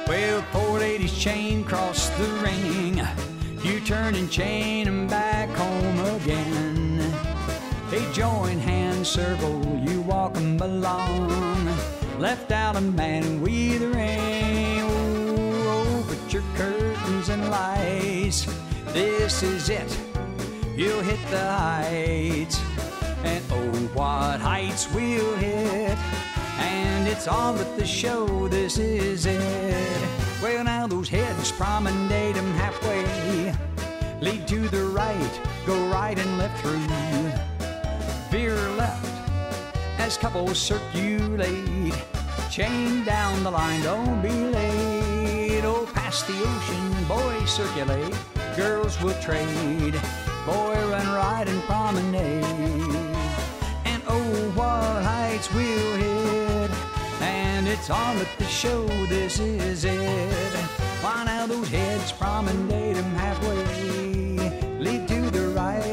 Well, poor lady's chain crossed the ring. You turn and chain 'em back home again. They join hands, circle, you walk 'em along. Left out a man with a ring. Oh, but your curtains and lights, this is it, you'll hit the heights. And oh, what heights we'll hit. And it's on with the show, this is it. Well, now those heads promenade 'em halfway. Lead to the right, go right and left through. Veer left as couples circulate. Chain down the line, don't be late. Oh, past the ocean, boys circulate. Girls will trade. Boy, run right and promenade. And oh, what heights we'll hit. And it's on with the show, this is it. Why now those heads promenade 'em